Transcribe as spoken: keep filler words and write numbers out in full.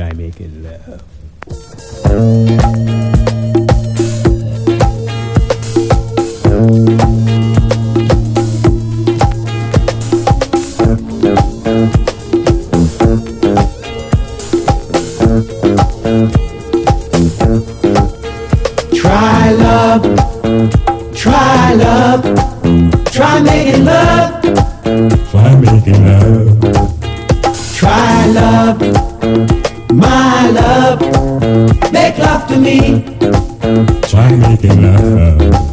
Try making love. Try love, try love, try making love, Try making love. try love, my love, make love to me. Try making love.